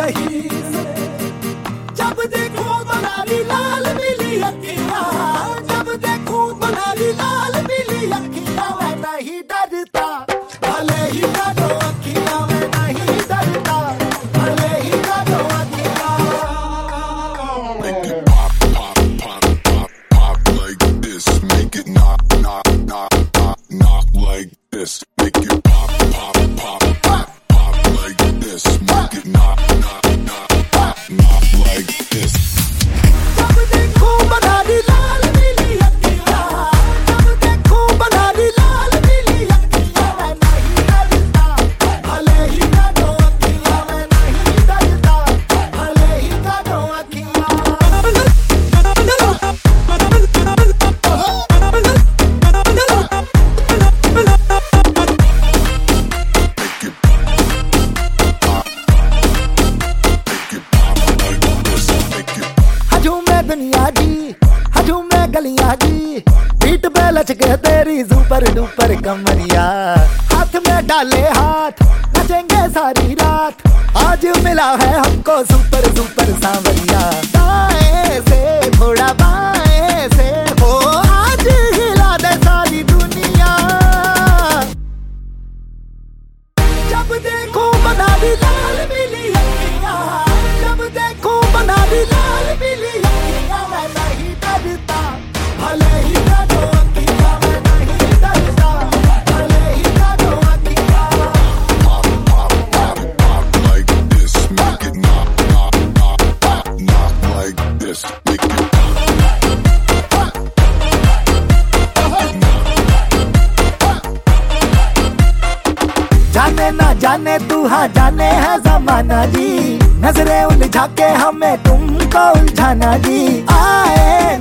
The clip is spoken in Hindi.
कहीं से। जब देखो बनारी लाल पीली अखियां, जब देखो बनारी लाल पीली अखियां, मैं नहीं डरता भले ही काटो अखियां, मैं नहीं डरता भले ही काटो अखियां। Make it pop, pop, pop, pop, pop like this. Make it knock, knock, knock, knock, knock like this. Make it pop, pop, pop, pop, pop like this. Make it knock, knock, knock, knock, knock like this. जब देखो बनारी लाल पीली अखियां, जब देखो बनारी लाल पीली अखियां, मैं नहीं डरता भले ही काटो अखियां, मैं नहीं डरता भले ही काटो अखियां। हजूम में दुनिया जी, हजूम में गलियां जी, पीठ पे लचके तेरी सुपर डुपर कमरिया। हाथ में डाले हाथ नचेंगे सारी रात, आज मिला है हमको सुपर सुपर सांवरिया। दाएं से थोड़ा बाएं से हो, आज हिला दे सारी दुनिया। जब देखो बनारी लाल पीली अखियां, जब देखो बनारी लाल पीली अखियां, मैं नहीं डरता भले ही काटो अखियां, मैं नहीं डरता भले ही काटो अखियां। Pop, pop, pop, pop like this. Make it knock, knock, knock, knock, knock like this. Make it जाने ना जाने तू हाँ जाने है जमाना जी, नजरें उलझा के हमें तुमको उलझाना जी। आए